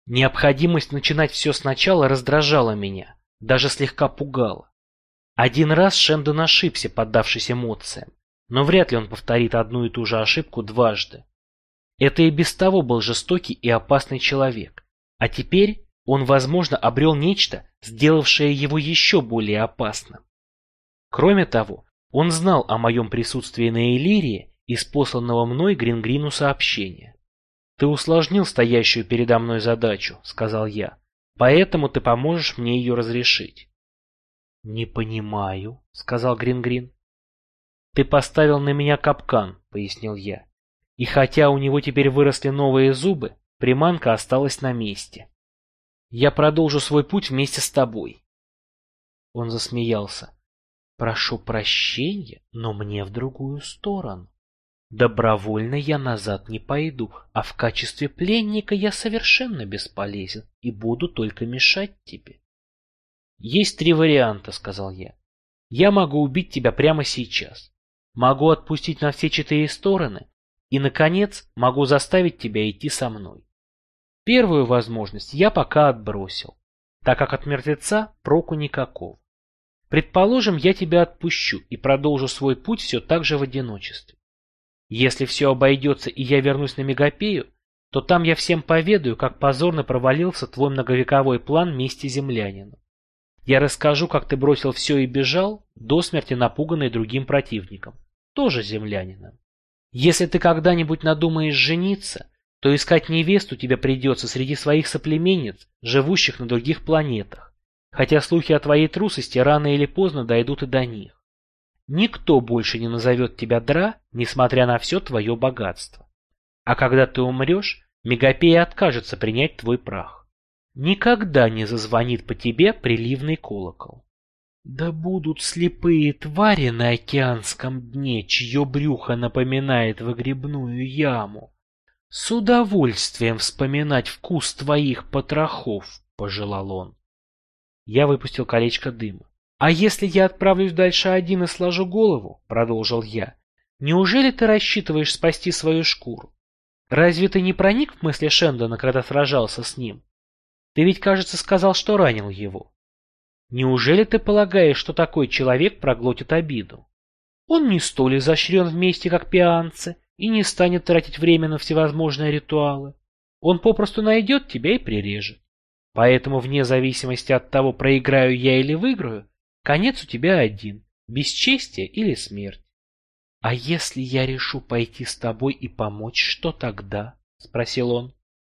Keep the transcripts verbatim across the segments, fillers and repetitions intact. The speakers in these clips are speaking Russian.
Необходимость начинать все сначала раздражала меня, даже слегка пугала. Один раз Шендон ошибся, поддавшись эмоциям, но вряд ли он повторит одну и ту же ошибку дважды. Это и без того был жестокий и опасный человек, а теперь он, возможно, обрел нечто, сделавшее его еще более опасным. Кроме того, он знал о моем присутствии на Элирии из посланного мной Грингрину сообщения. «Ты усложнил стоящую передо мной задачу», — сказал я, — «поэтому ты поможешь мне ее разрешить». «Не понимаю», — сказал Грингрин. «Ты поставил на меня капкан», — пояснил я. «И хотя у него теперь выросли новые зубы, приманка осталась на месте. Я продолжу свой путь вместе с тобой». Он засмеялся. «Прошу прощения, но мне в другую сторону. Добровольно я назад не пойду, а в качестве пленника я совершенно бесполезен и буду только мешать тебе». «Есть три варианта», — сказал я. «Я могу убить тебя прямо сейчас. Могу отпустить на все четыре стороны. И, наконец, могу заставить тебя идти со мной. Первую возможность я пока отбросил, так как от мертвеца проку никакого. Предположим, я тебя отпущу и продолжу свой путь все так же в одиночестве. Если все обойдется и я вернусь на Мегапею, то там я всем поведаю, как позорно провалился твой многовековой план мести землянину. Я расскажу, как ты бросил все и бежал, до смерти напуганный другим противником, тоже землянином. Если ты когда-нибудь надумаешь жениться, то искать невесту тебе придется среди своих соплеменниц, живущих на других планетах, хотя слухи о твоей трусости рано или поздно дойдут и до них. Никто больше не назовет тебя Дра, несмотря на все твое богатство. А когда ты умрешь, Мегапея откажется принять твой прах. Никогда не зазвонит по тебе приливный колокол. Да будут слепые твари на океанском дне, чье брюхо напоминает выгребную яму. С удовольствием вспоминать вкус твоих потрохов, — пожелал он. Я выпустил колечко дыма. «А если я отправлюсь дальше один и сложу голову?» — продолжил я. «Неужели ты рассчитываешь спасти свою шкуру? Разве ты не проник в мысли Шендона, когда сражался с ним? Ты ведь, кажется, сказал, что ранил его. Неужели ты полагаешь, что такой человек проглотит обиду? Он не столь изощрен вместе, как пианцы, и не станет тратить время на всевозможные ритуалы. Он попросту найдет тебя и прирежет. Поэтому, вне зависимости от того, проиграю я или выиграю, конец у тебя один – бесчестие или смерть. А если я решу пойти с тобой и помочь, что тогда? – спросил он.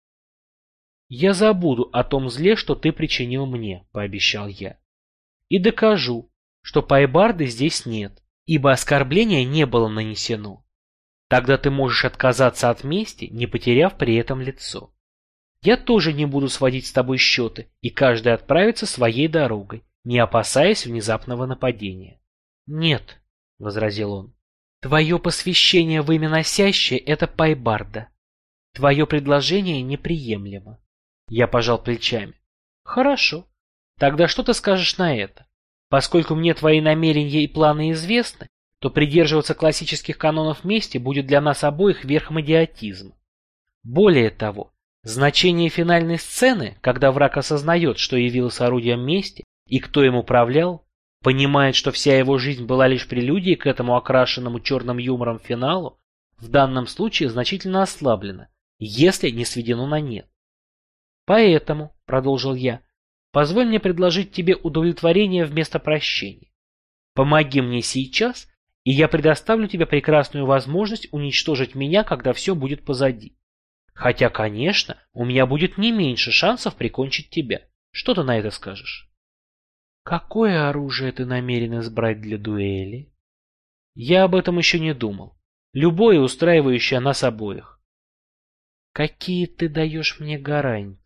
Я забуду о том зле, что ты причинил мне, – пообещал я. И докажу, что Пайбарды здесь нет, ибо оскорбление не было нанесено. Тогда ты можешь отказаться от мести, не потеряв при этом лицо. Я тоже не буду сводить с тобой счеты, и каждый отправится своей дорогой, не опасаясь внезапного нападения. — Нет, — возразил он, — твое посвящение в имя носящее — это Пайбарда. Твое предложение неприемлемо. Я пожал плечами. — Хорошо. Тогда что ты скажешь на это? Поскольку мне твои намерения и планы известны, то придерживаться классических канонов мести будет для нас обоих верхом идиотизма. Более того, значение финальной сцены, когда враг осознает, что явился орудием мести, и кто им управлял, понимает, что вся его жизнь была лишь прелюдией к этому окрашенному черным юмором финалу, в данном случае значительно ослаблено, если не сведено на нет. Поэтому, продолжил я, позволь мне предложить тебе удовлетворение вместо прощения. Помоги мне сейчас, и я предоставлю тебе прекрасную возможность уничтожить меня, когда все будет позади. Хотя, конечно, у меня будет не меньше шансов прикончить тебя. Что ты на это скажешь? Какое оружие ты намерен избрать для дуэли? Я об этом еще не думал. Любое, устраивающее нас обоих. Какие ты даешь мне гарантии?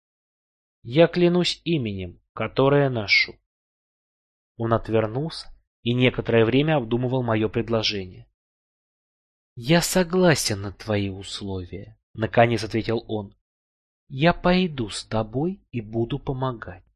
Я клянусь именем, которое ношу. Он отвернулся и некоторое время обдумывал мое предложение. «Я согласен на твои условия», — наконец ответил он. «Я пойду с тобой и буду помогать.